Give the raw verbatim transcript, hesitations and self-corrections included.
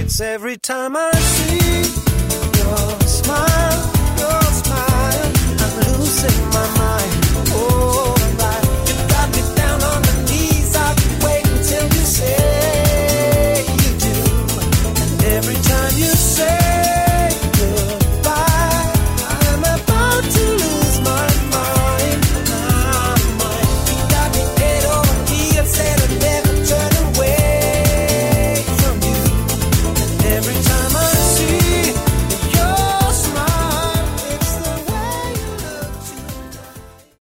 Every time I see your smile, your smile, I'm losing my mind.